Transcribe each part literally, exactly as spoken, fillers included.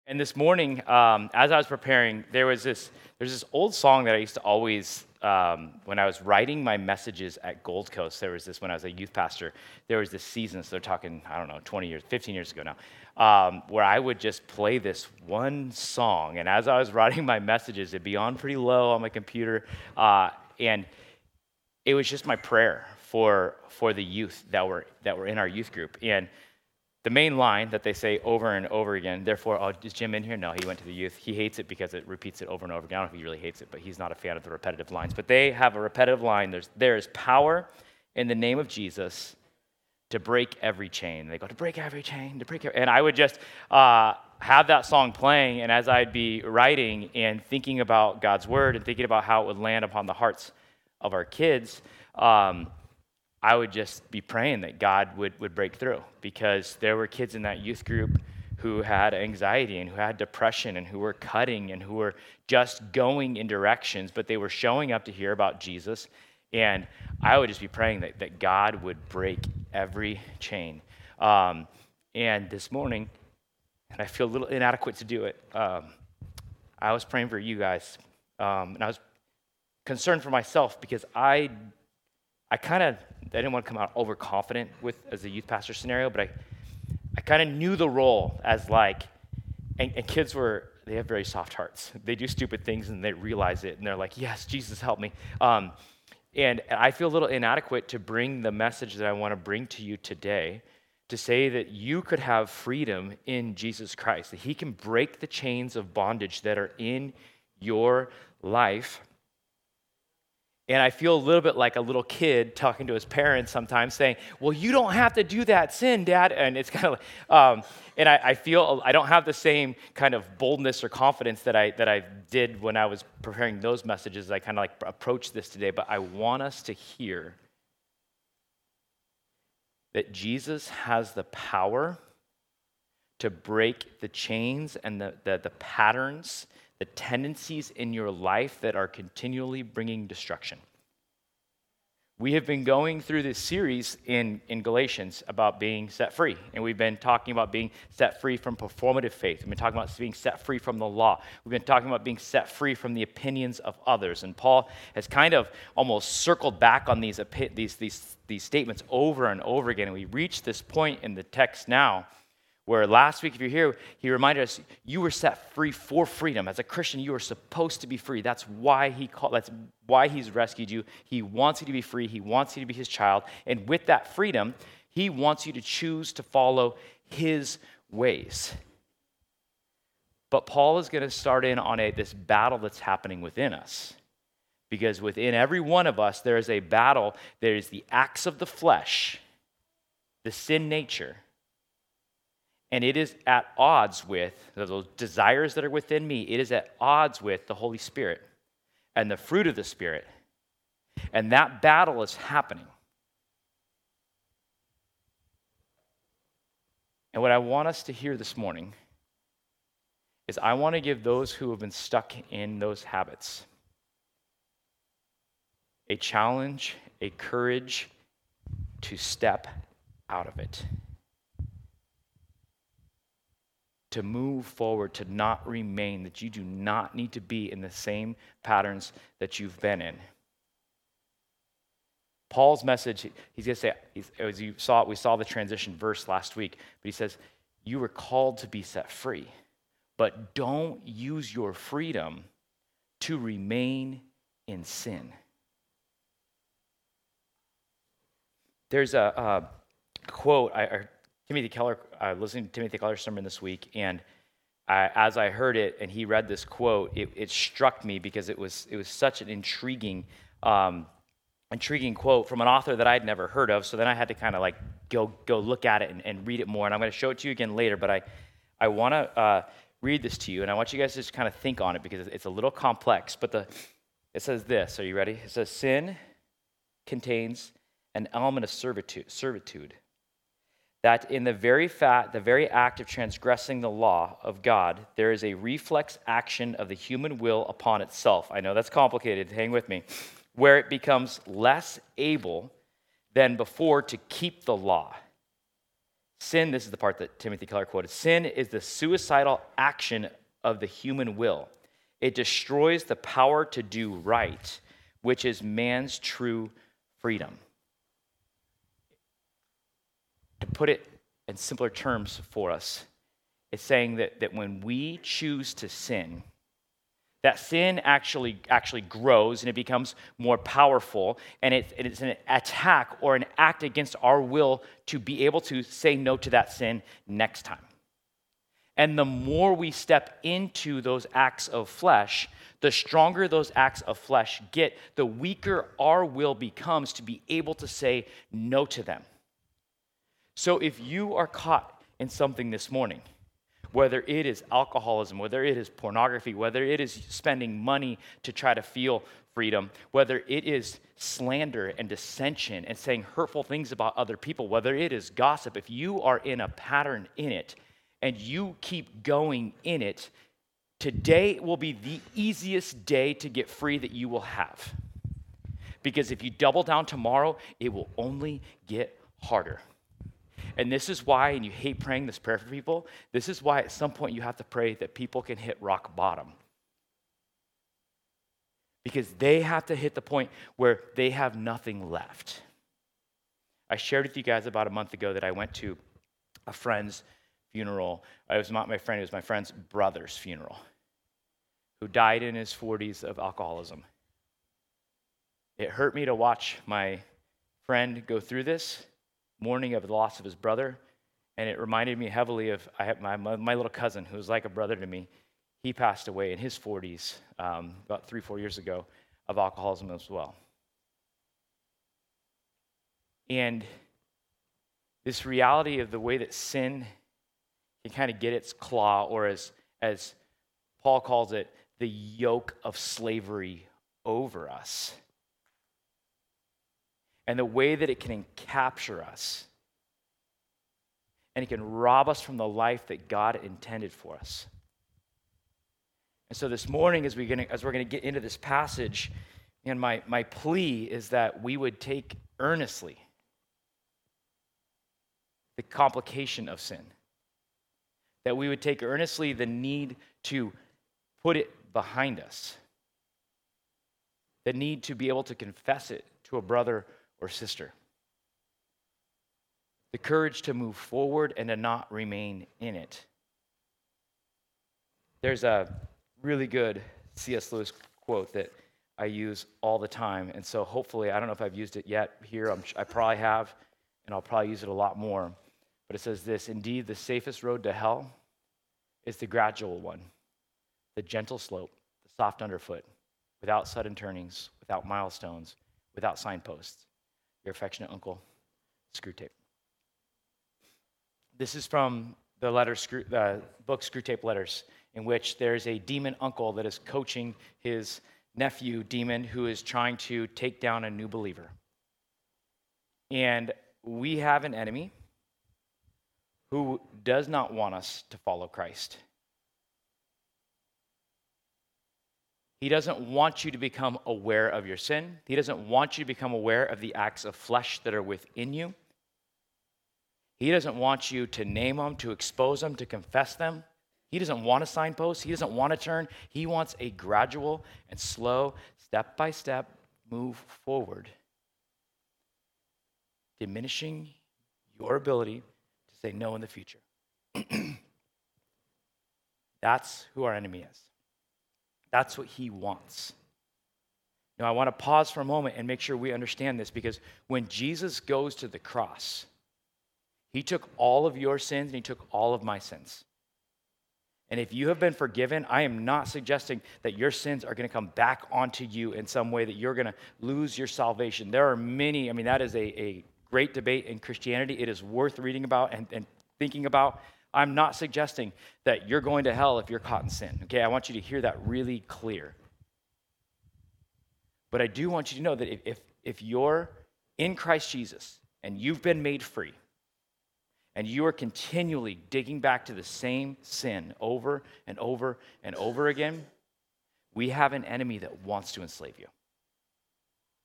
And this morning, um, as I was preparing, there was this there's this old song that I used to always, um, when I was writing my messages at Gold Coast, there was this, when I was a youth pastor, there was this season, so they're talking, I don't know, twenty years, fifteen years ago now, um, where I would just play this one song. And as I was writing my messages, it'd be on pretty low on my computer, uh, and it was just my prayer for for the youth that were that were in our youth group. And the main line that they say over and over again, therefore, oh, is Jim in here? No, he went to the youth. He hates it because it repeats it over and over again. I don't know if he really hates it, but he's not a fan of the repetitive lines. But they have a repetitive line. There's, there is power in the name of Jesus to break every chain. They go, to break every chain, to break every... And I would just uh, have that song playing, and as I'd be writing and thinking about God's word and thinking about how it would land upon the hearts of our kids, um, I would just be praying that God would, would break through, because there were kids in that youth group who had anxiety and who had depression and who were cutting and who were just going in directions, but they were showing up to hear about Jesus. And I would just be praying that, that God would break every chain. Um, and this morning, and I feel a little inadequate to do it, um, I was praying for you guys. Um, and I was concerned for myself because I I kind of, I didn't want to come out overconfident with as a youth pastor scenario, but I, I kind of knew the role as like, and, and kids were, they have very soft hearts. They do stupid things and they realize it and they're like, yes, Jesus, help me. Um, and I feel a little inadequate to bring the message that I want to bring to you today, to say that you could have freedom in Jesus Christ, that he can break the chains of bondage that are in your life. And I feel a little bit like a little kid talking to his parents sometimes saying, well, you don't have to do that sin, Dad. And it's kind of like, um, and I, I feel I don't have the same kind of boldness or confidence that I that I did when I was preparing those messages. I kind of like approach this today, but I want us to hear that Jesus has the power to break the chains and the, the, the patterns, the tendencies in your life that are continually bringing destruction. We have been going through this series in, in Galatians about being set free, and we've been talking about being set free from performative faith. We've been talking about being set free from the law. We've been talking about being set free from the opinions of others, and Paul has kind of almost circled back on these, these, these, these statements over and over again, and we reach this point in the text now where last week, if you're here, he reminded us, you were set free for freedom. As a Christian, you are supposed to be free. That's why he called, that's why he's rescued you. He wants you to be free. He wants you to be his child. And with that freedom, he wants you to choose to follow his ways. But Paul is going to start in on a, this battle that's happening within us. Because within every one of us, there is a battle. There is the acts of the flesh, the sin nature, and it is at odds with those desires that are within me. It is at odds with the Holy Spirit and the fruit of the Spirit. And that battle is happening. And what I want us to hear this morning is I want to give those who have been stuck in those habits a challenge, a courage to step out of it. To move forward, to not remain, that you do not need to be in the same patterns that you've been in. Paul's message, he's going to say, as you saw, we saw the transition verse last week, but he says, you were called to be set free, but don't use your freedom to remain in sin. There's a, a quote, I, I Timothy Keller, I was listening to Timothy Keller's sermon this week, and I, as I heard it and he read this quote, it, it struck me because it was it was such an intriguing, um, intriguing quote from an author that I'd never heard of. So then I had to kind of like go go look at it and, and read it more. And I'm going to show it to you again later, but I I want to uh, read this to you, and I want you guys to just kind of think on it because it's a little complex. But the it says this. Are you ready? It says, sin contains an element of servitude. servitude. That in the very fact, the very act of transgressing the law of God, there is a reflex action of the human will upon itself. I know that's complicated, hang with me. Where it becomes less able than before to keep the law, Sin, this is the part that Timothy Keller quoted, sin is the suicidal action of the human will. It destroys the power to do right, which is man's true freedom. To put it in simpler terms for us, it's saying that, that when we choose to sin, that sin actually actually grows and it becomes more powerful, and it, it's an attack or an act against our will to be able to say no to that sin next time. And the more we step into those acts of flesh, the stronger those acts of flesh get, the weaker our will becomes to be able to say no to them. So if you are caught in something this morning, whether it is alcoholism, whether it is pornography, whether it is spending money to try to feel freedom, whether it is slander and dissension and saying hurtful things about other people, whether it is gossip, if you are in a pattern in it and you keep going in it, today will be the easiest day to get free that you will have. Because if you double down tomorrow, it will only get harder. And this is why, and you hate praying this prayer for people, this is why at some point you have to pray that people can hit rock bottom. Because they have to hit the point where they have nothing left. I shared with you guys about a month ago that I went to a friend's funeral. It was not my friend, it was my friend's brother's funeral, who died in his forties of alcoholism. It hurt me to watch my friend go through this, mourning of the loss of his brother, and it reminded me heavily of I have my, my little cousin, who was like a brother to me. He passed away in his forties, um, about three, four years ago, of alcoholism as well. And this reality of the way that sin can kind of get its claw, or as, as Paul calls it, the yoke of slavery over us. And the way that it can capture us. And it can rob us from the life that God intended for us. And so this morning, as, we gonna, as we're going to get into this passage, and my, my plea is that we would take earnestly the complication of sin. That we would take earnestly the need to put it behind us. The need to be able to confess it to a brother or sister. The courage to move forward and to not remain in it. There's a really good C S Lewis quote that I use all the time, and so hopefully, I don't know if I've used it yet here, I'm, I probably have, and I'll probably use it a lot more, but it says this: indeed, the safest road to hell is the gradual one, the gentle slope, the soft underfoot, without sudden turnings, without milestones, without signposts. Your affectionate uncle, Screwtape. This is from the letter, Screw, the book Screwtape Letters, in which there's a demon uncle that is coaching his nephew, demon, who is trying to take down a new believer. And we have an enemy who does not want us to follow Christ. He doesn't want you to become aware of your sin. He doesn't want you to become aware of the acts of flesh that are within you. He doesn't want you to name them, to expose them, to confess them. He doesn't want a signpost. He doesn't want to turn. He wants a gradual and slow, step-by-step move forward, diminishing your ability to say no in the future. That's who our enemy is. That's what he wants. Now, I want to pause for a moment and make sure we understand this, because when Jesus goes to the cross, he took all of your sins and he took all of my sins. And if you have been forgiven, I am not suggesting that your sins are going to come back onto you in some way, that you're going to lose your salvation. There are many, I mean, that is a, a great debate in Christianity. It is worth reading about and, and thinking about. I'm not suggesting that you're going to hell if you're caught in sin. Okay, I want you to hear that really clear. But I do want you to know that if, if, if you're in Christ Jesus and you've been made free, and you are continually digging back to the same sin over and over and over again, we have an enemy that wants to enslave you.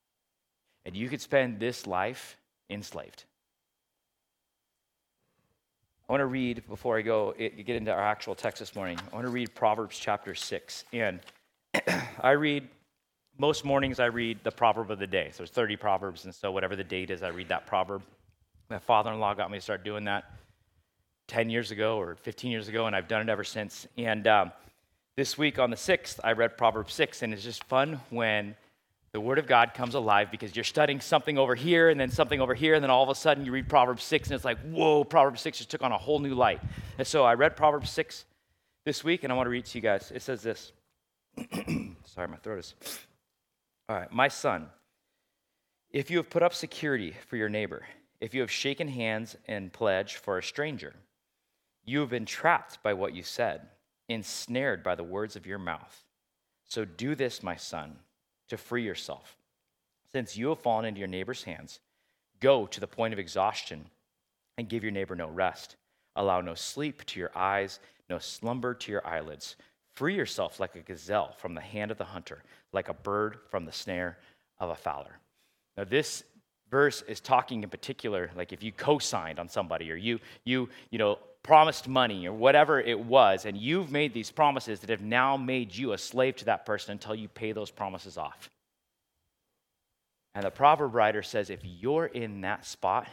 And you could spend this life enslaved. I want to read, before I go it, get into our actual text this morning, I want to read Proverbs chapter six. And I read, most mornings I read the proverb of the day. So there's thirty proverbs, and so whatever the date is, I read that proverb. My father-in-law got me to start doing that ten years ago or fifteen years ago, and I've done it ever since. And um, this week on the sixth, I read Proverbs six, and it's just fun when the Word of God comes alive because you're studying something over here and then something over here, and then all of a sudden you read Proverbs six, and it's like, whoa, Proverbs six just took on a whole new light. And so I read Proverbs six this week, and I want to read it to you guys. It says this. Sorry, my throat is... All right, my son, if you have put up security for your neighbor, if you have shaken hands and pledged for a stranger, you have been trapped by what you said, ensnared by the words of your mouth. So do this, my son, to free yourself. Since you have fallen into your neighbor's hands, go to the point of exhaustion and give your neighbor no rest. Allow no sleep to your eyes, no slumber to your eyelids. Free yourself like a gazelle from the hand of the hunter, like a bird from the snare of a fowler. Now, this verse is talking in particular, like if you co-signed on somebody or you, you, you know, promised money or whatever it was, and you've made these promises that have now made you a slave to that person until you pay those promises off. And the proverb writer says, if you're in that spot,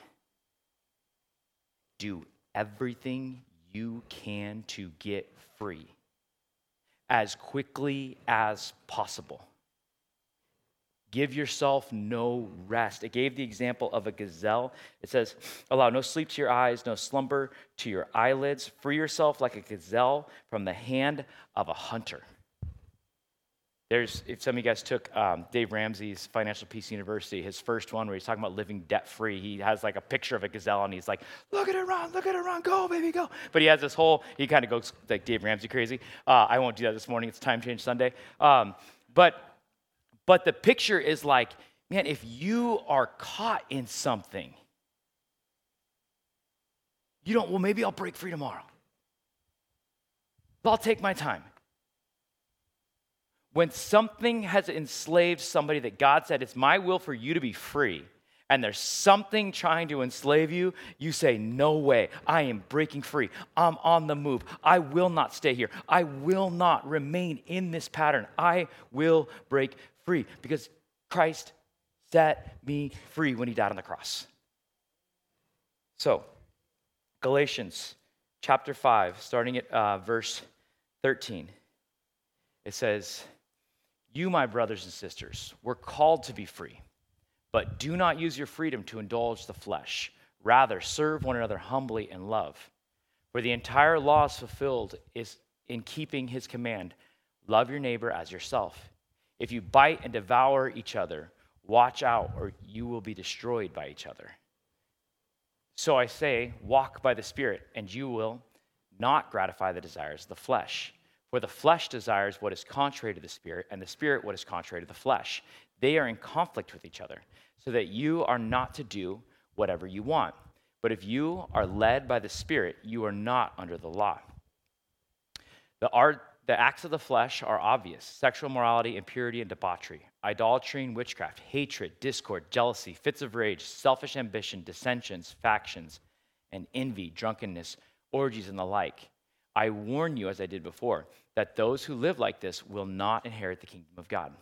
do everything you can to get free as quickly as possible. Give yourself no rest. It gave the example of a gazelle. It says, allow no sleep to your eyes, no slumber to your eyelids. Free yourself like a gazelle from the hand of a hunter. There's, if some of you guys took um, Dave Ramsey's Financial Peace University, his first one where he's talking about living debt-free, he has like a picture of a gazelle and he's like, look at it run, look at it run, go, baby, go. But he has this whole, he kind of goes like Dave Ramsey crazy. Uh, I won't do that this morning. It's Time Change Sunday. Um, but But the picture is like, man, if you are caught in something, you don't, well, maybe I'll break free tomorrow. But I'll take my time. When something has enslaved somebody that God said, it's my will for you to be free, and there's something trying to enslave you, you say, no way, I am breaking free. I'm on the move. I will not stay here. I will not remain in this pattern. I will break free because Christ set me free when he died on the cross. So, Galatians chapter five, starting at uh, verse thirteen, it says, you, my brothers and sisters, were called to be free, but do not use your freedom to indulge the flesh. Rather, serve one another humbly in love. For the entire law is fulfilled is in keeping his command, love your neighbor as yourself. If you bite and devour each other, watch out, or you will be destroyed by each other. So I say, walk by the Spirit, and you will not gratify the desires of the flesh. For the flesh desires what is contrary to the Spirit, and the Spirit what is contrary to the flesh. They are in conflict with each other, so that you are not to do whatever you want. But if you are led by the Spirit, you are not under the law. The art The acts of the flesh are obvious: sexual immorality, impurity, and debauchery, idolatry and witchcraft, hatred, discord, jealousy, fits of rage, selfish ambition, dissensions, factions, and envy, drunkenness, orgies, and the like. I warn you, as I did before, that those who live like this will not inherit the kingdom of God.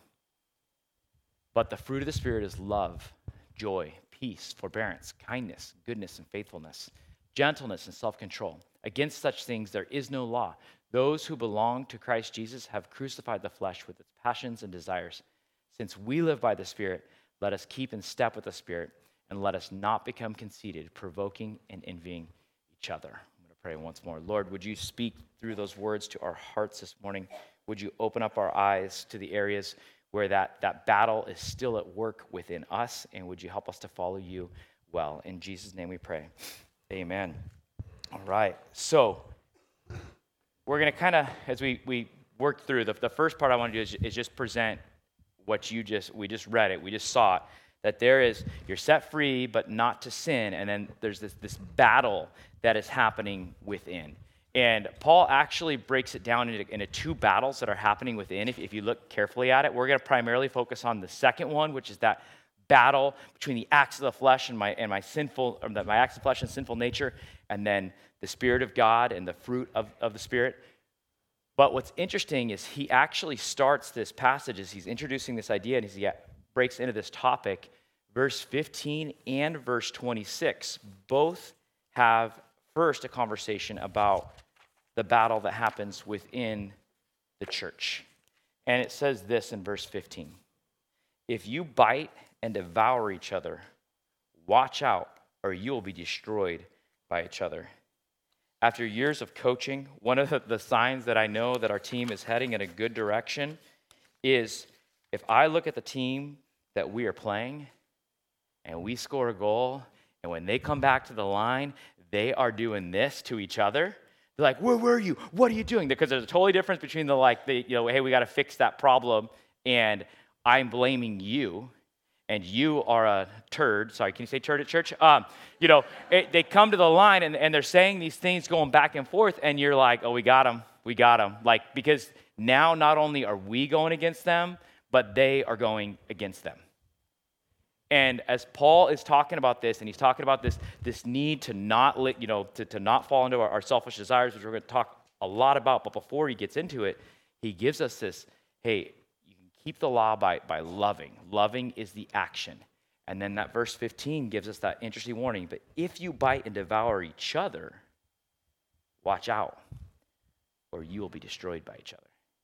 But the fruit of the Spirit is love, joy, peace, forbearance, kindness, goodness, and faithfulness, gentleness, and self-control. Against such things there is no law. Those who belong to Christ Jesus have crucified the flesh with its passions and desires. Since we live by the Spirit, let us keep in step with the Spirit, and let us not become conceited, provoking and envying each other. I'm going to pray once more. Lord, would you speak through those words to our hearts this morning? Would you open up our eyes to the areas where that, that battle is still at work within us, and would you help us to follow you well? In Jesus' name we pray. Amen. All right. So, we're going to kind of, as we, we work through, the, the first part I want to do is, is just present what you just, we just read it, we just saw it, that there is, you're set free, but not to sin, and then there's this, this battle that is happening within. And Paul actually breaks it down into, into two battles that are happening within. If, if you look carefully at it, we're going to primarily focus on the second one, which is that battle between the acts of the flesh and my and my sinful, or my acts of flesh and sinful nature, and then the Spirit of God and the fruit of, of the Spirit. But what's interesting is he actually starts this passage as he's introducing this idea, and as he breaks into this topic, verse fifteen and verse twenty-six both have first a conversation about the battle that happens within the church. And it says this in verse fifteen. If you bite and devour each other, watch out, or you will be destroyed by each other. After years of coaching, one of the, the signs that I know that our team is heading in a good direction is if I look at the team that we are playing and we score a goal, and when they come back to the line, they are doing this to each other. They're like, where were you? What are you doing? Because there's a totally difference between the like, the, you know, hey, we got to fix that problem, and I'm blaming you, and you are a turd. Sorry, can you say turd at church? Um, you know, it, they come to the line, and, and they're saying these things going back and forth, and you're like, oh, we got them. We got them. Like, because now not only are we going against them, but they are going against them. And as Paul is talking about this, and he's talking about this, this need to not, li- you know, to, to not fall into our, our selfish desires, which we're going to talk a lot about, but before he gets into it, he gives us this, hey, you can keep the law by, by loving. Loving is the action. And then that verse fifteen gives us that interesting warning, but if you bite and devour each other, watch out, or you will be destroyed by each other.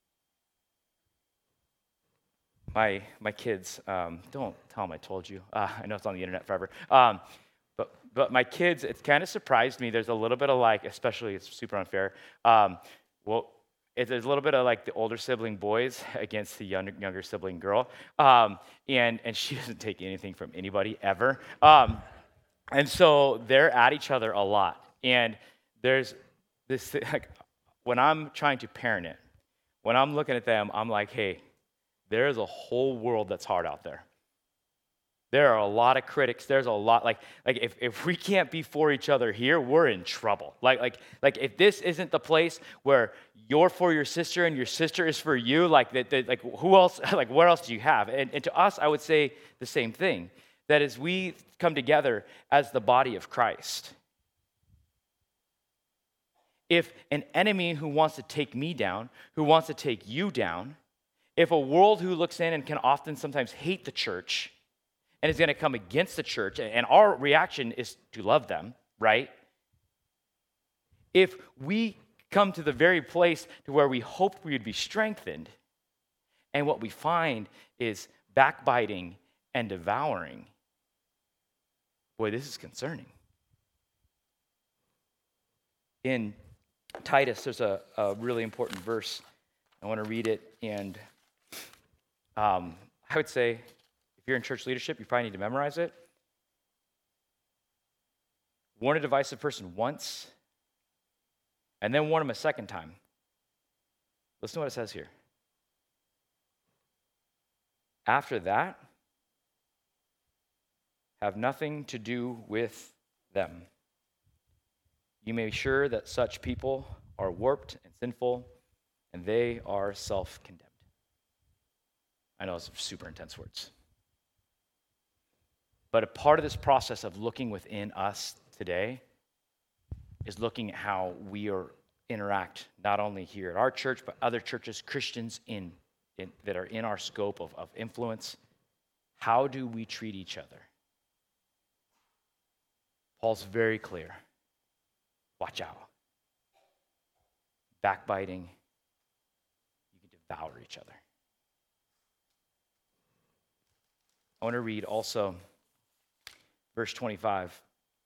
My my kids, um, don't tell them I told you. Uh, I know it's on the internet forever. Um, but but my kids, it kind of surprised me. There's a little bit of like, especially it's super unfair. Um, well, it, there's a little bit of like the older sibling boys against the younger, younger sibling girl. Um, and, and she doesn't take anything from anybody ever. Um, and so they're at each other a lot. And there's this, like, when I'm trying to parent it, when I'm looking at them, I'm like, hey, there's a whole world that's hard out there. There are a lot of critics. There's a lot, like, like if, if we can't be for each other here, we're in trouble. Like, like, like if this isn't the place where you're for your sister and your sister is for you, like, that, that, like who else, like, what else do you have? And, and to us, I would say the same thing. That as we come together as the body of Christ, if an enemy who wants to take me down, who wants to take you down, if a world who looks in and can often sometimes hate the church and is going to come against the church, and our reaction is to love them, right? If we come to the very place to where we hoped we would be strengthened, and what we find is backbiting and devouring, boy, this is concerning. In Titus, there's a, a really important verse. I want to read it, and Um, I would say if you're in church leadership, you probably need to memorize it. Warn a divisive person once, and then warn them a second time. Listen to what it says here. After that, have nothing to do with them. You may be sure that such people are warped and sinful, and they are self-condemned. I know it's super intense words. But a part of this process of looking within us today is looking at how we are interact not only here at our church, but other churches, Christians in, in that are in our scope of, of influence. How do we treat each other? Paul's very clear. Watch out. Backbiting. You can devour each other. I want to read also verse twenty-five.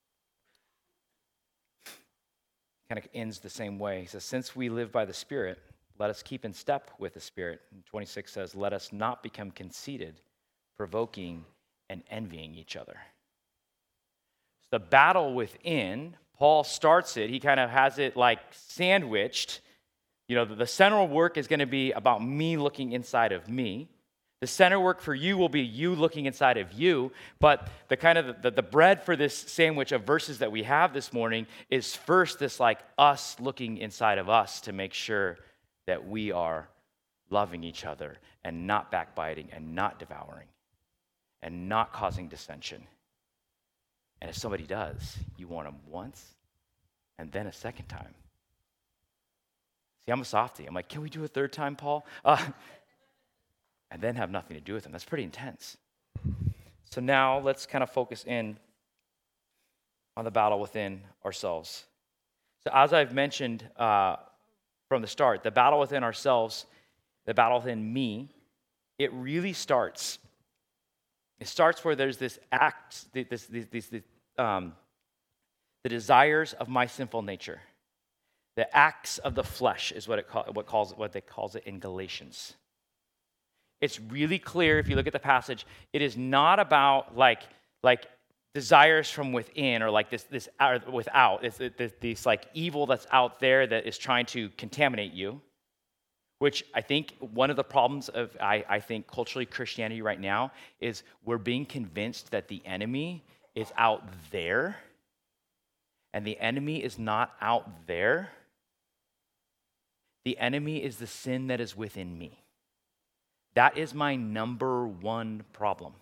Kind of ends the same way. He says, since we live by the Spirit, let us keep in step with the Spirit. And twenty-six says, let us not become conceited, provoking and envying each other. So the battle within, Paul starts it. He kind of has it like sandwiched. You know, the central work is going to be about me looking inside of me. The center work for you will be you looking inside of you, but the kind of the, the bread for this sandwich of verses that we have this morning is first this like us looking inside of us to make sure that we are loving each other and not backbiting and not devouring. and not causing dissension. And if somebody does, you warn them once and then a second time. See, I'm a softie. I'm like, can we do a third time, Paul? Uh, and then have nothing to do with them. That's pretty intense. So now let's kind of focus in on the battle within ourselves. So as I've mentioned uh, from the start, the battle within ourselves, the battle within me, it really starts. It starts where there's this act, this, this, this, this um, the desires of my sinful nature. The acts of the flesh is what it call, what calls what they calls it in Galatians. It's really clear if you look at the passage. It is not about like like desires from within or like this this or without. It's this, this like evil that's out there that is trying to contaminate you. Which I think one of the problems of I, I think culturally Christianity right now is we're being convinced that the enemy is out there, and the enemy is not out there. The enemy is the sin that is within me. That is my number one problem.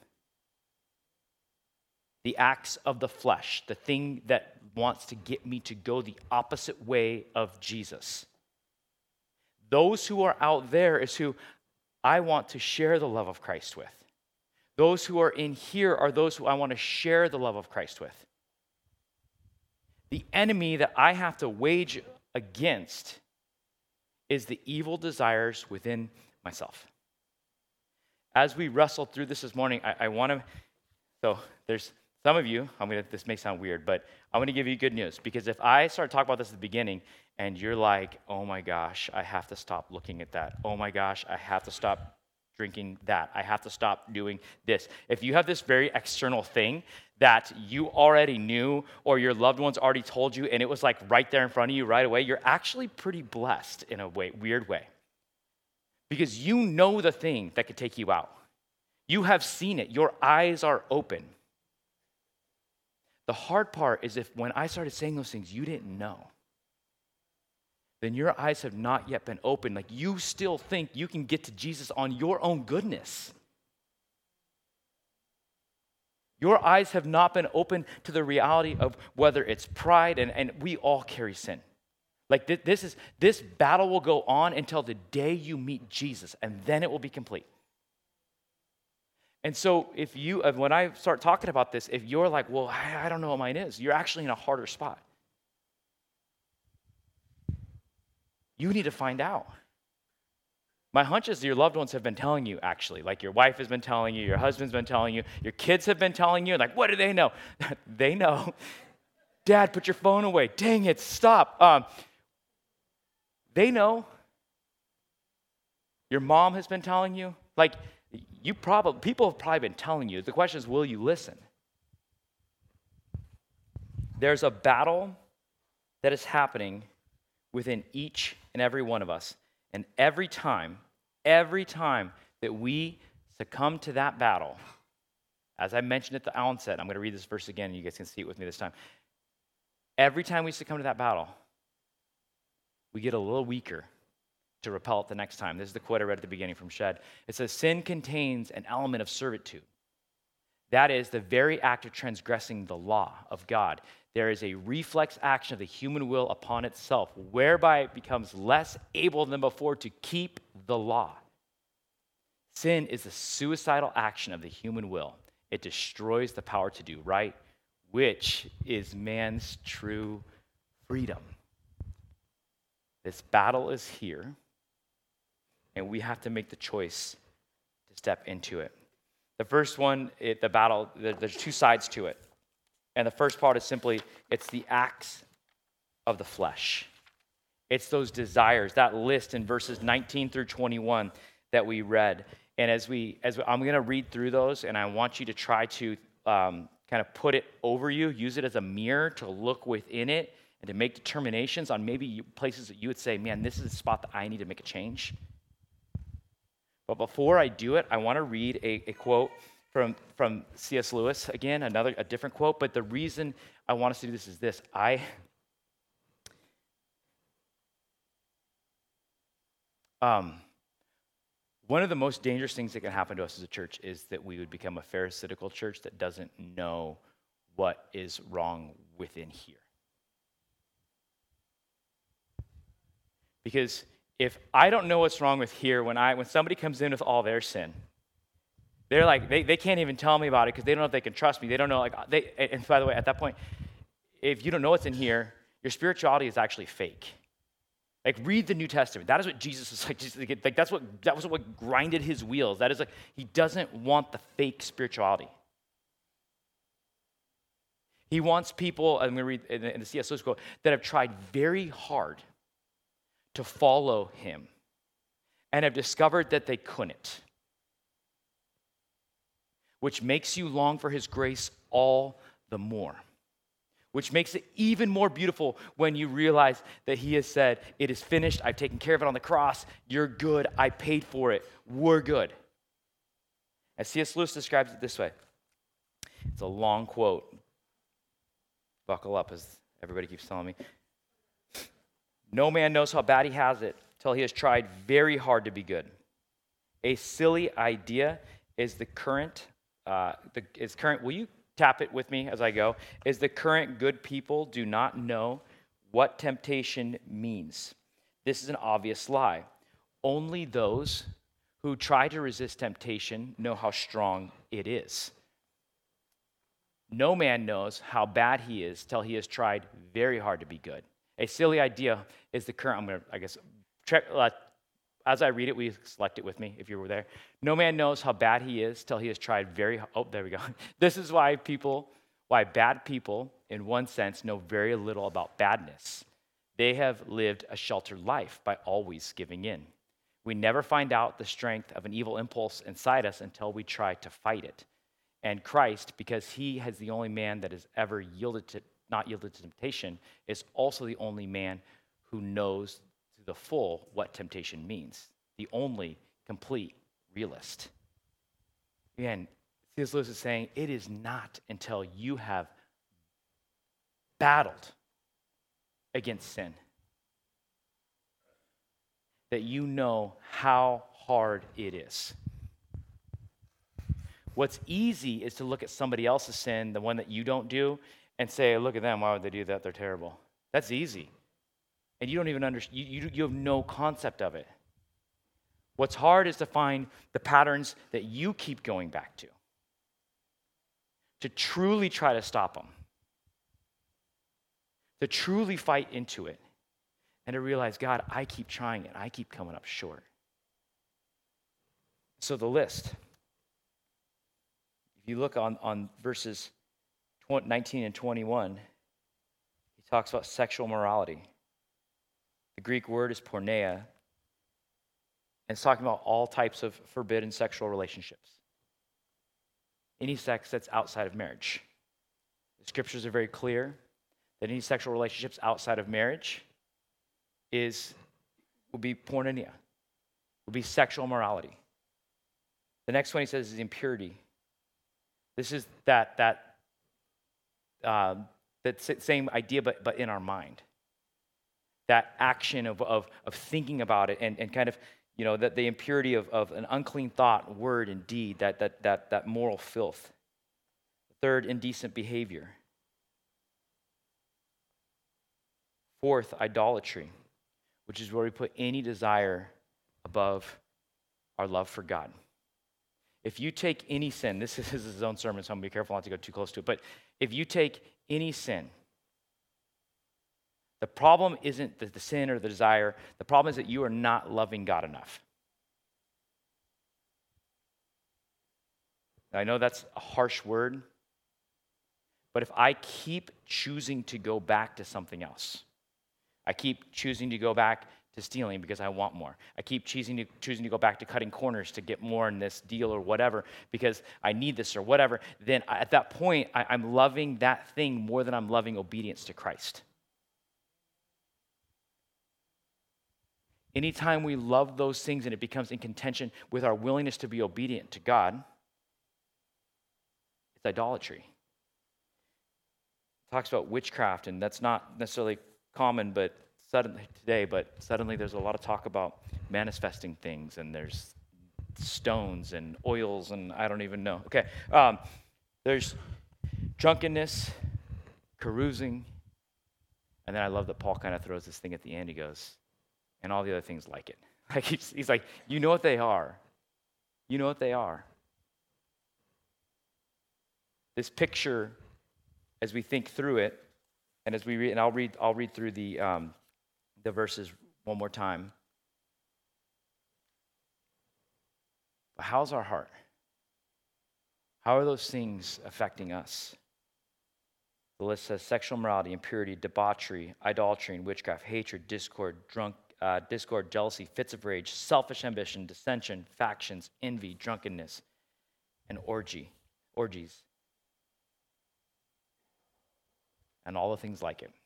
The acts of the flesh, the thing that wants to get me to go the opposite way of Jesus. Those who are out there is who I want to share the love of Christ with. Those who are in here are those who I want to share the love of Christ with. The enemy that I have to wage against is the evil desires within myself. As we wrestled through this this morning, I, I want to, so there's some of you, I'm gonna, this may sound weird, but I'm gonna give you good news, because if I start talking about this at the beginning and you're like, oh my gosh, I have to stop looking at that. Oh my gosh, I have to stop drinking that. I have to stop doing this. If you have this very external thing that you already knew or your loved ones already told you and it was like right there in front of you right away, you're actually pretty blessed in a way, weird way. Because you know the thing that could take you out. You have seen it. Your eyes are open. The hard part is if when I started saying those things, you didn't know. Then your eyes have not yet been opened. Like you still think you can get to Jesus on your own goodness. Your eyes have not been open to the reality of whether it's pride, and, and we all carry sin. Like th- this is this battle will go on until the day you meet Jesus, and then it will be complete. And so if you, when I start talking about this, if you're like, well, I, I don't know what mine is, you're actually in a harder spot. You need to find out. My hunch is your loved ones have been telling you, actually. Like your wife has been telling you, your husband's been telling you, your kids have been telling you. Like, what do they know? They know. Dad, put your phone away. Dang it, stop. Um, they know. Your mom has been telling you. Like, you probably, people have probably been telling you. The question is, will you listen? There's a battle that is happening within each and every one of us. And every time, every time that we succumb to that battle, as I mentioned at the onset, I'm going to read this verse again, and you guys can see it with me this time. Every time we succumb to that battle, we get a little weaker to repel it the next time. This is the quote I read at the beginning from Shed. It says, sin contains an element of servitude. That is the very act of transgressing the law of God. There is a reflex action of the human will upon itself, whereby it becomes less able than before to keep the law. Sin is the suicidal action of the human will. It destroys the power to do right, which is man's true freedom. This battle is here, and we have to make the choice to step into it. The first one, it, the battle, there's two sides to it. And the first part is simply, it's the acts of the flesh. It's those desires, that list in verses nineteen through twenty-one that we read. And as we, as we, I'm going to read through those, and I want you to try to um, kind of put it over you, use it as a mirror to look within it, and to make determinations on maybe you, places that you would say, man, this is a spot that I need to make a change. But before I do it, I want to read a, a quote from, from C S Lewis. Again, another a different quote, but the reason I want us to do this is this. I um, One of the most dangerous things that can happen to us as a church is that we would become a pharisaical church that doesn't know what is wrong within here. Because if I don't know what's wrong with here, when I when somebody comes in with all their sin, they're like, they, they can't even tell me about it because they don't know if they can trust me. They don't know, like, they, and by the way, at that point, if you don't know what's in here, your spirituality is actually fake. Like, read the New Testament. That is what Jesus is like. Jesus, like that's what that was what grinded his wheels. That is like, he doesn't want the fake spirituality. He wants people, I'm going to read in the, in the C S Lewis quote, that have tried very hard to follow him and have discovered that they couldn't, which makes you long for his grace all the more, which makes it even more beautiful when you realize that he has said, it is finished, I've taken care of it on the cross, you're good, I paid for it, we're good. As C S Lewis describes it this way, it's a long quote. Buckle up, as everybody keeps telling me. No man knows how bad he has it till he has tried very hard to be good. A silly idea is the current, uh, the, is current, will you tap it with me as I go? Is the current good people do not know what temptation means. This is an obvious lie. Only those who try to resist temptation know how strong it is. No man knows how bad he is till he has tried very hard to be good. A silly idea is the current, I'm going to, I guess, check, uh, as I read it, we select it with me if you were there. No man knows how bad he is till he has tried very, oh, there we go. This is why people, why bad people, in one sense, know very little about badness. They have lived a sheltered life by always giving in. We never find out the strength of an evil impulse inside us until we try to fight it. And Christ, because he is the only man that has ever yielded to, not yielded to temptation, is also the only man who knows to the full what temptation means. The only complete realist. Again, C S Lewis is saying, it is not until you have battled against sin that you know how hard it is. What's easy is to look at somebody else's sin, the one that you don't do, and say, look at them, why would they do that? They're terrible. That's easy. And you don't even understand, you, you, you have no concept of it. What's hard is to find the patterns that you keep going back to, to truly try to stop them, to truly fight into it, and to realize, God, I keep trying it. I keep coming up short. So the list, if you look on, on verses nineteen and twenty-one, he talks about sexual morality. The Greek word is porneia, and it's talking about all types of forbidden sexual relationships. Any sex that's outside of marriage. The scriptures are very clear that any sexual relationships outside of marriage is will be porneia, will be sexual morality. The next one he says is impurity. This is that that uh, that same idea, but but in our mind. That action of of of thinking about it and, and kind of, you know, that the impurity of, of an unclean thought, word, and deed, that that that that moral filth. Third, indecent behavior. Fourth, idolatry, which is where we put any desire above our love for God. If you take any sin, this is his own sermon, so I'm going to be careful not to go too close to it, but if you take any sin, the problem isn't the, the sin or the desire. The problem is that you are not loving God enough. Now, I know that's a harsh word, but if I keep choosing to go back to something else, I keep choosing to go back to stealing because I want more. I keep choosing to, choosing to go back to cutting corners to get more in this deal or whatever because I need this or whatever. Then at that point, I, I'm loving that thing more than I'm loving obedience to Christ. Anytime we love those things and it becomes in contention with our willingness to be obedient to God, it's idolatry. It talks about witchcraft, and that's not necessarily common, but suddenly today, but suddenly there's a lot of talk about manifesting things, and there's stones and oils and I don't even know. Okay, um, there's drunkenness, carousing, and then I love that Paul kind of throws this thing at the end. He goes, and all the other things like it. Like he's, he's like, you know what they are. You know what they are. This picture, as we think through it, and as we read, and I'll read, I'll read through the um, the verses one more time. But how's our heart? How are those things affecting us? The list says sexual immorality, impurity, debauchery, idolatry, and witchcraft, hatred, discord, drunk, uh, discord, jealousy, fits of rage, selfish ambition, dissension, factions, envy, drunkenness, and orgy, orgies, and all the things like it.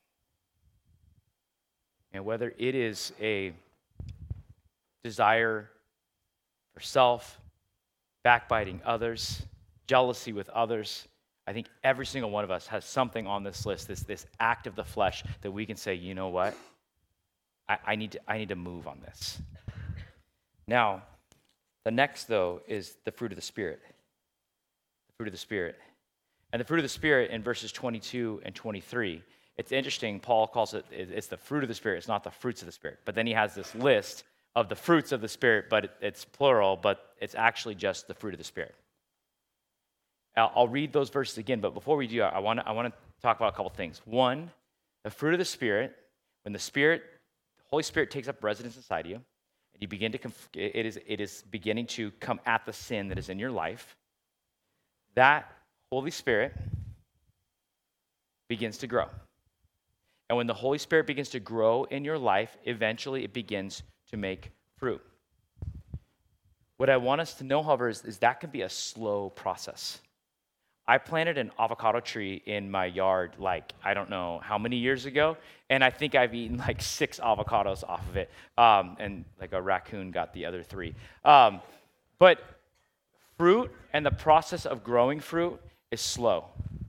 And whether it is a desire for self, backbiting others, jealousy with others, I think every single one of us has something on this list, this, this act of the flesh that we can say, you know what? I, I, need to, I need to move on this. Now, the next, though, is the fruit of the Spirit. The fruit of the Spirit. And the fruit of the Spirit in verses twenty-two and twenty-three, it's interesting, Paul calls it, it's the fruit of the Spirit, it's not the fruits of the Spirit. But then he has this list of the fruits of the Spirit, but it's plural, but it's actually just the fruit of the Spirit. I'll read those verses again, but before we do, I want to I want to talk about a couple things. One, the fruit of the Spirit, when the Spirit, the Holy Spirit takes up residence inside you, and you begin to, conf- it is it is beginning to come at the sin that is in your life, that Holy Spirit begins to grow. And when the Holy Spirit begins to grow in your life, eventually it begins to make fruit. What I want us to know, however, is, is that can be a slow process. I planted an avocado tree in my yard like, I don't know how many years ago, and I think I've eaten like six avocados off of it, um, and like a raccoon got the other three. Um, but fruit and the process of growing fruit is slow.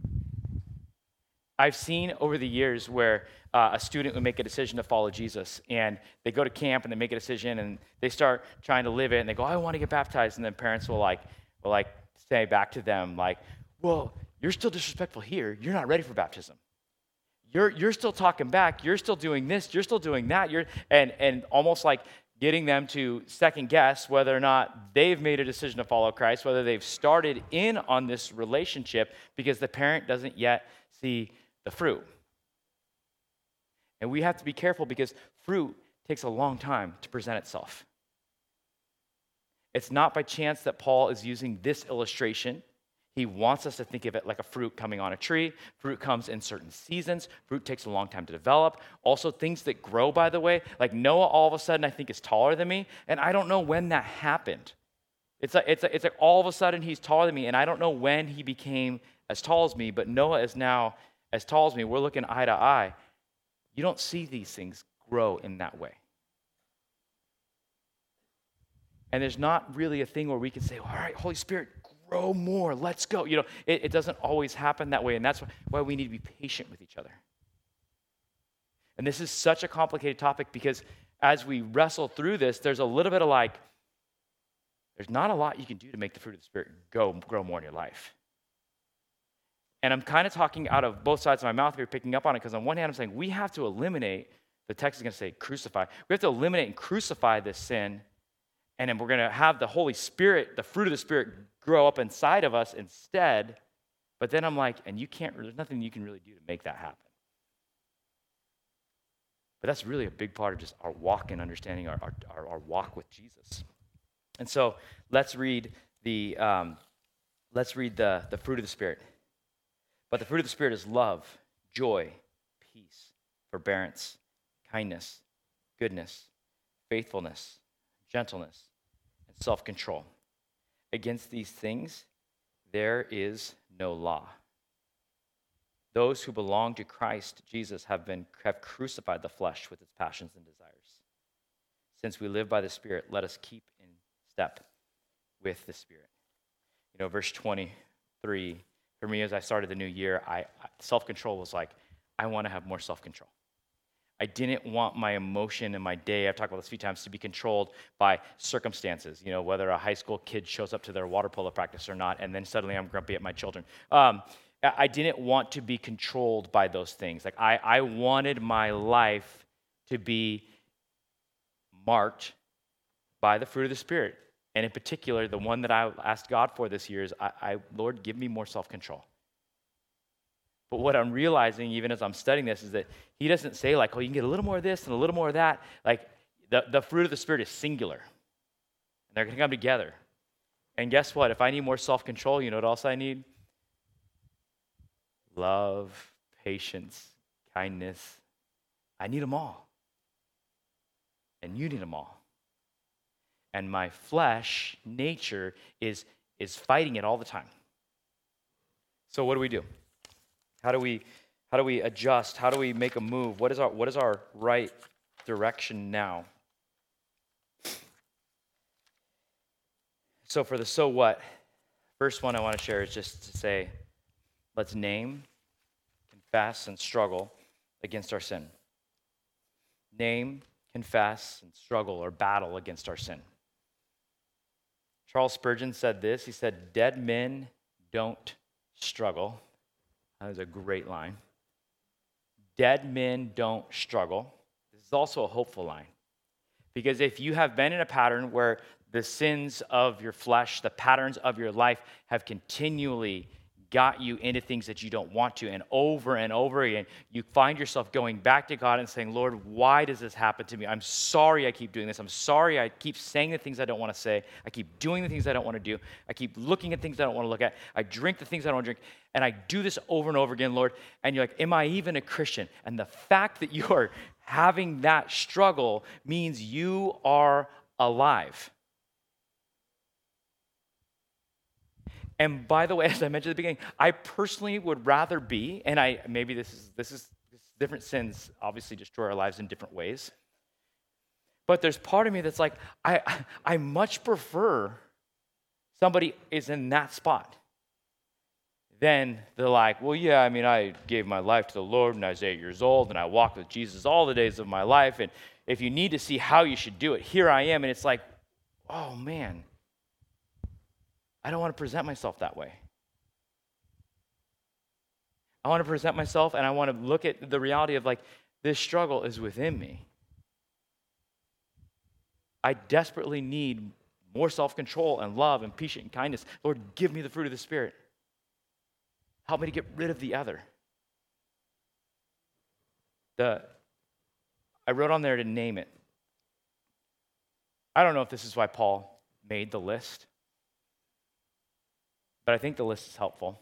I've seen over the years where uh, a student would make a decision to follow Jesus, and they go to camp and they make a decision, and they start trying to live it, and they go, I want to get baptized, and then parents will like, will like say back to them like, well, you're still disrespectful here. You're not ready for baptism. You're you're still talking back. You're still doing this. You're still doing that. You're and and almost like getting them to second guess whether or not they've made a decision to follow Christ, whether they've started in on this relationship because the parent doesn't yet see the fruit. And we have to be careful because fruit takes a long time to present itself. It's not by chance that Paul is using this illustration. He wants us to think of it like a fruit coming on a tree. Fruit comes in certain seasons. Fruit takes a long time to develop. Also, things that grow, by the way, like Noah all of a sudden I think is taller than me, and I don't know when that happened. It's like, it's like, it's like all of a sudden he's taller than me, and I don't know when he became as tall as me, but Noah is now as tall as me. We're looking eye to eye. You don't see these things grow in that way. And there's not really a thing where we can say, all right, Holy Spirit, grow more, let's go. You know, it, it doesn't always happen that way, and that's why we need to be patient with each other. And this is such a complicated topic because as we wrestle through this, there's a little bit of like, there's not a lot you can do to make the fruit of the Spirit go grow more in your life. And I'm kind of talking out of both sides of my mouth if you're picking up on it, because on one hand, I'm saying we have to eliminate, the text is going to say crucify. We have to eliminate and crucify this sin, and then we're going to have the Holy Spirit, the fruit of the Spirit, grow up inside of us instead. But then I'm like, and you can't, there's nothing you can really do to make that happen. But that's really a big part of just our walk and understanding our, our, our walk with Jesus. And so let's read the um, let's read the, the fruit of the Spirit. But the fruit of the Spirit is love, joy, peace, forbearance, kindness, goodness, faithfulness, gentleness, and self-control. Against these things, there is no law. Those who belong to Christ Jesus have been have crucified the flesh with its passions and desires. Since we live by the Spirit, let us keep in step with the Spirit. You know, verse twenty-three, for me as I started the new year, I self-control was like, I want to have more self-control. I didn't want my emotion and my day, I've talked about this a few times, to be controlled by circumstances. You know, whether a high school kid shows up to their water polo practice or not, and then suddenly I'm grumpy at my children. Um, I didn't want to be controlled by those things. Like I, I wanted my life to be marked by the fruit of the Spirit. And in particular, the one that I asked God for this year is, I, I, Lord, give me more self-control. But what I'm realizing, even as I'm studying this, is that he doesn't say like, oh, you can get a little more of this and a little more of that. Like the, the fruit of the Spirit is singular. And they're going to come together. And guess what? If I need more self-control, you know what else I need? Love, patience, kindness. I need them all. And you need them all. And my flesh nature is, is fighting it all the time. So what do we do? How do we how do we adjust? How do we make a move? What is our what is our right direction now? So for the so what, first one I want to share is just to say, let's name, confess, and struggle against our sin. Name, confess, and struggle or battle against our sin. Charles Spurgeon said this. He said, dead men don't struggle. That was a great line. Dead men don't struggle. This is also a hopeful line. Because if you have been in a pattern where the sins of your flesh, the patterns of your life have continually got you into things that you don't want to, and over and over again, you find yourself going back to God and saying, Lord, why does this happen to me? I'm sorry I keep doing this. I'm sorry I keep saying the things I don't want to say. I keep doing the things I don't want to do. I keep looking at things I don't want to look at. I drink the things I don't want to drink. And I do this over and over again, Lord. And you're like, am I even a Christian? And the fact that you are having that struggle means you are alive. And by the way, as I mentioned at the beginning, I personally would rather be, and I maybe this is this is this different sins obviously destroy our lives in different ways. But there's part of me that's like, I I much prefer somebody is in that spot than they're like, well, yeah, I mean, I gave my life to the Lord when I was eight years old, and I walked with Jesus all the days of my life. And if you need to see how you should do it, here I am. And it's like, oh man. I don't want to present myself that way. I want to present myself and I want to look at the reality of like, this struggle is within me. I desperately need more self-control and love and patience and kindness. Lord, give me the fruit of the Spirit. Help me to get rid of the other. The, I wrote on there to name it. I don't know if this is why Paul made the list. But I think the list is helpful.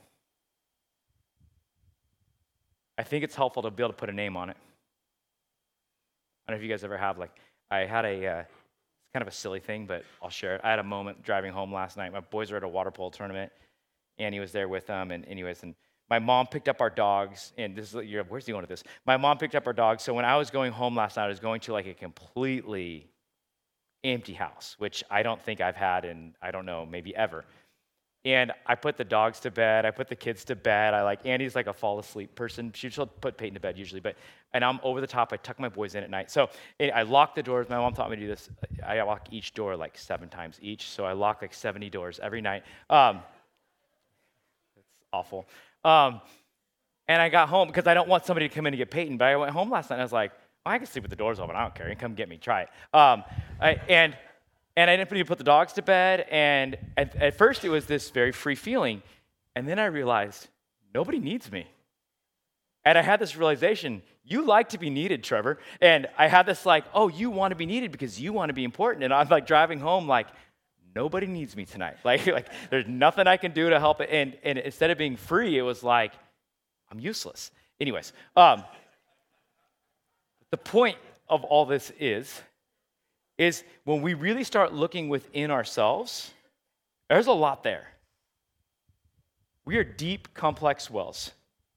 I think it's helpful to be able to put a name on it. I don't know if you guys ever have, like, I had a, uh, it's kind of a silly thing, but I'll share it. I had a moment driving home last night. My boys were at a water polo tournament. Annie was there with them, and anyways, and my mom picked up our dogs, and this is, you're, where's he going with this? My mom picked up our dogs, so when I was going home last night, I was going to like a completely empty house, which I don't think I've had in, I don't know, maybe ever. And I put the dogs to bed. I put the kids to bed. I like, Annie's like a fall asleep person. She'll put Peyton to bed usually, but, and I'm over the top. I tuck my boys in at night. So I lock the doors. My mom taught me to do this. I lock each door like seven times each. So I lock like seventy doors every night. Um, it's awful. Um, and I got home because I don't want somebody to come in and get Peyton, but I went home last night and I was like, well, I can sleep with the doors open. I don't care. You can come get me. Try it. Um, I, and... And I didn't need to put the dogs to bed, and at, at first it was this very free feeling, and then I realized, nobody needs me. And I had this realization, you like to be needed, Trevor. And I had this like, oh, you want to be needed because you want to be important. And I'm like driving home like, nobody needs me tonight. Like, like there's nothing I can do to help it. And, and instead of being free, it was like, I'm useless. Anyways, um, the point of all this is, is when we really start looking within ourselves, there's a lot there. We are deep, complex wells.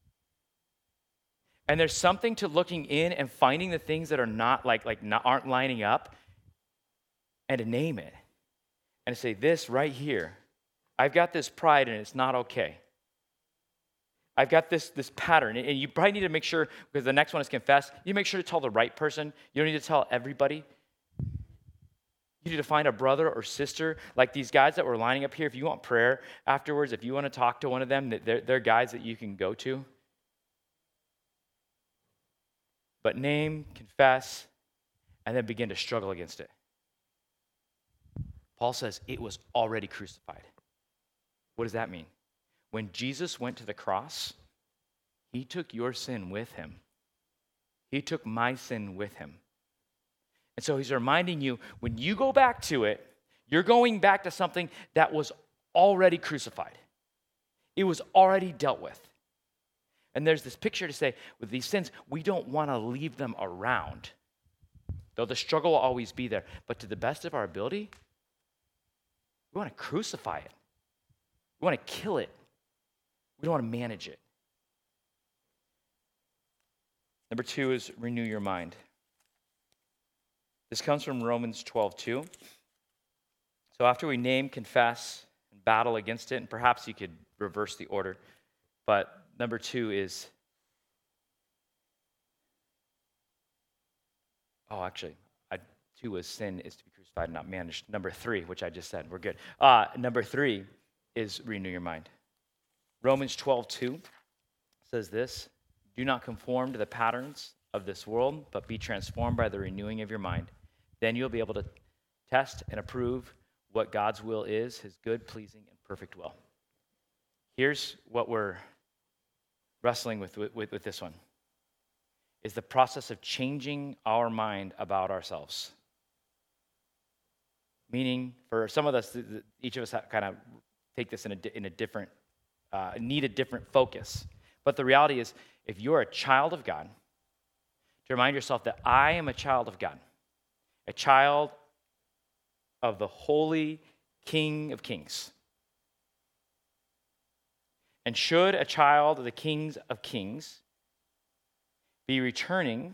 And there's something to looking in and finding the things that are not like, like not, aren't lining up, and to name it. And to say, this right here, I've got this pride and it's not okay. I've got this, this pattern, and you probably need to make sure, because the next one is confess, you make sure to tell the right person. You don't need to tell everybody. You need to find a brother or sister, like these guys that were lining up here. If you want prayer afterwards, if you want to talk to one of them, they're, they're guys that you can go to. But name, confess, and then begin to struggle against it. Paul says it was already crucified. What does that mean? When Jesus went to the cross, he took your sin with him. He took my sin with him. And so he's reminding you, when you go back to it, you're going back to something that was already crucified. It was already dealt with. And there's this picture to say, with these sins, we don't want to leave them around. Though the struggle will always be there. But to the best of our ability, we want to crucify it. We want to kill it. We don't want to manage it. Number two is renew your mind. This comes from Romans twelve two. So after we name, confess, and battle against it, and perhaps you could reverse the order, but number two is, oh, actually, I, two was sin is to be crucified and not managed. Number three, which I just said, we're good. Uh, number three is renew your mind. Romans twelve two says this, do not conform to the patterns of this world, but be transformed by the renewing of your mind. Then you'll be able to test and approve what God's will is, his good, pleasing, and perfect will. Here's what we're wrestling with, with, with this one, is the process of changing our mind about ourselves. Meaning, for some of us, each of us kind of take this in a, in a different, uh, need a different focus. But the reality is, if you're a child of God, to remind yourself that I am a child of God, a child of the holy King of Kings. And should a child of the Kings of Kings be returning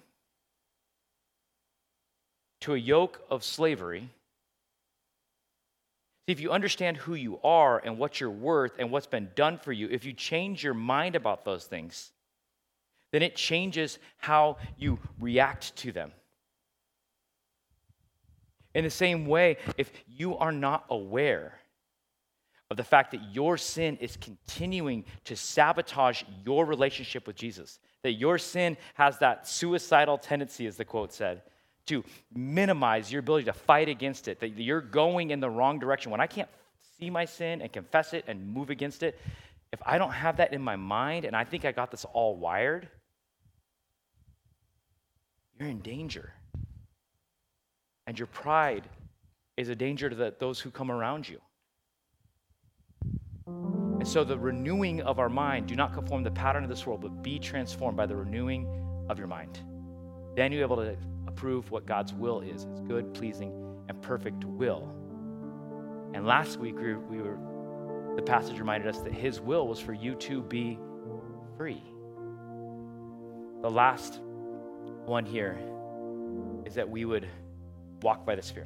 to a yoke of slavery, see, if you understand who you are and what you're worth and what's been done for you, if you change your mind about those things, then it changes how you react to them. In the same way, if you are not aware of the fact that your sin is continuing to sabotage your relationship with Jesus, that your sin has that suicidal tendency, as the quote said, to minimize your ability to fight against it, that you're going in the wrong direction. When I can't see my sin and confess it and move against it, if I don't have that in my mind and I think I got this all wired, you're in danger. And your pride is a danger to the, those who come around you. And so the renewing of our mind, do not conform to the pattern of this world, but be transformed by the renewing of your mind. Then you're able to approve what God's will is, his good, pleasing, and perfect will. And last week, we were, we were the passage reminded us that his will was for you to be free. The last one here is that we would walk by the Spirit.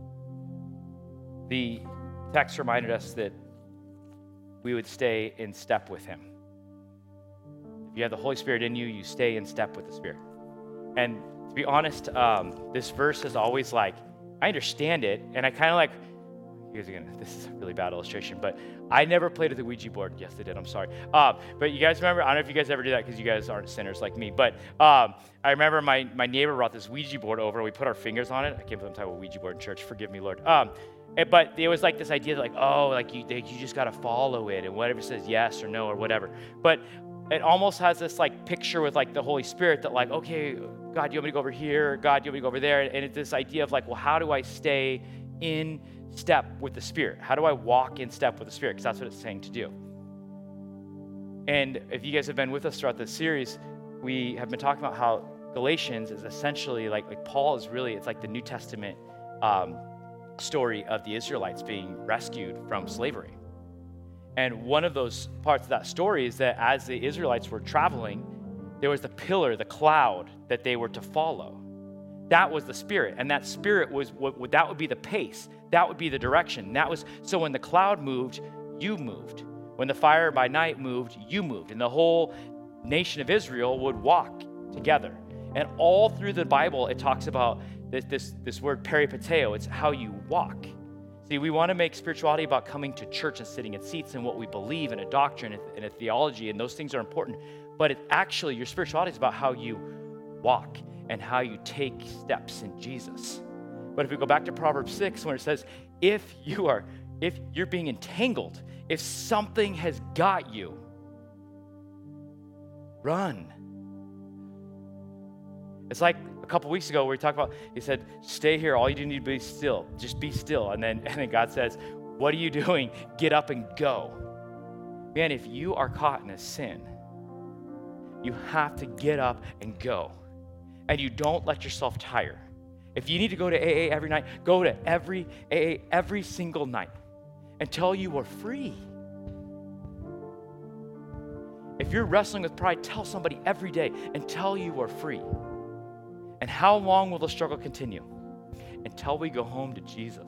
The text reminded us that we would stay in step with him. If you have the Holy Spirit in you, you stay in step with the Spirit. And to be honest, um, this verse is always like, I understand it, and I kind of like, here's again, this is a really bad illustration, but I never played with the Ouija board. Yes, I did, I'm sorry. Um, but you guys remember, I don't know if you guys ever do that because you guys aren't sinners like me, but um, I remember my, my neighbor brought this Ouija board over, and we put our fingers on it. I can't believe I'm talking about Ouija board in church, forgive me, Lord. Um, and, but it was like this idea that like, oh, like you, they, you just got to follow it, and whatever says yes or no or whatever. But it almost has this like picture with like the Holy Spirit that like, okay, God, do you want me to go over here? God, do you want me to go over there? And it's this idea of like, well, how do I stay in step with the Spirit? How do I walk in step with the Spirit? Because that's what it's saying to do. And if you guys have been with us throughout this series, we have been talking about how Galatians is essentially like, like Paul is really, it's like the New Testament um, story of the Israelites being rescued from slavery. And one of those parts of that story is that as the Israelites were traveling, there was the pillar, the cloud that they were to follow. That was the Spirit, and that Spirit was what that would be the pace. That would be the direction. That was so when the cloud moved, you moved. When the fire by night moved, you moved. And the whole nation of Israel would walk together. And all through the Bible, it talks about this, this, this word peripateo. It's how you walk. See, we want to make spirituality about coming to church and sitting in seats and what we believe in a doctrine and a theology, and those things are important. But it actually, your spirituality is about how you walk and how you take steps in Jesus. But if we go back to Proverbs six, when it says, if you are, if you're being entangled, if something has got you, run. It's like a couple weeks ago where we talked about, he said, stay here, all you need to be still, just be still. And then, and then God says, what are you doing? Get up and go. Man, if you are caught in a sin, you have to get up and go. And you don't let yourself tire. If you need to go to A A every night, go to every A A every single night until you are free. If you're wrestling with pride, tell somebody every day until you are free. And how long will the struggle continue? Until we go home to Jesus.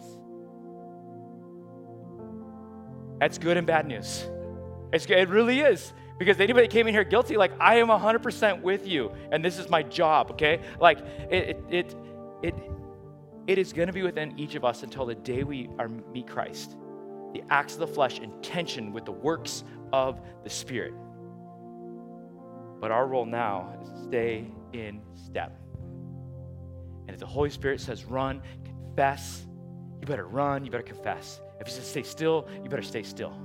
That's good and bad news. It's good. It really is. Because anybody that came in here guilty, like, I am one hundred percent with you, and this is my job, okay? Like, it it it it, it is going to be within each of us until the day we are meet Christ. The acts of the flesh in tension with the works of the Spirit. But our role now is to stay in step. And if the Holy Spirit says run, confess, you better run, you better confess. If he says stay still, you better stay still.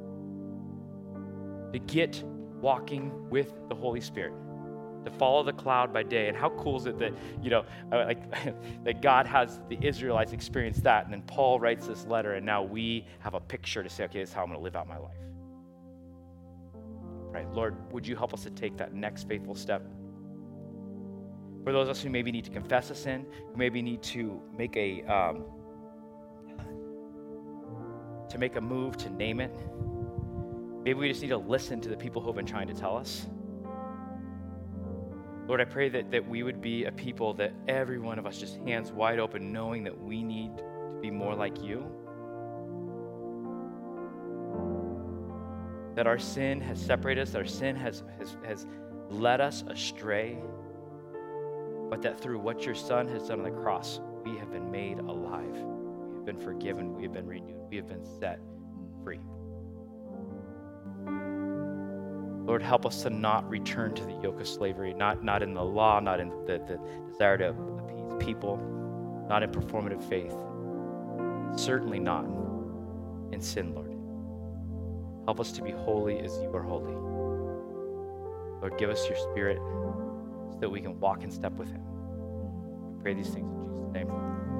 To get walking with the Holy Spirit, to follow the cloud by day. And how cool is it that, you know, like that God has the Israelites experience that, and then Paul writes this letter, and now we have a picture to say, okay, this is how I'm going to live out my life. Right, Lord, would you help us to take that next faithful step? For those of us who maybe need to confess a sin, who maybe need to make a um, to make a move to name it. Maybe we just need to listen to the people who have been trying to tell us. Lord, I pray that, that we would be a people that every one of us just hands wide open, knowing that we need to be more like you. That our sin has separated us, that our sin has, has, has led us astray, but that through what your Son has done on the cross, we have been made alive. We have been forgiven. We have been renewed. We have been set free. Lord, help us to not return to the yoke of slavery, not, not in the law, not in the, the desire to appease people, not in performative faith, certainly not in sin, Lord. Help us to be holy as you are holy. Lord, give us your Spirit so that we can walk in step with him. We pray these things in Jesus' name.